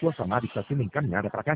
sua chamada está sendo encaminhada para a caixa.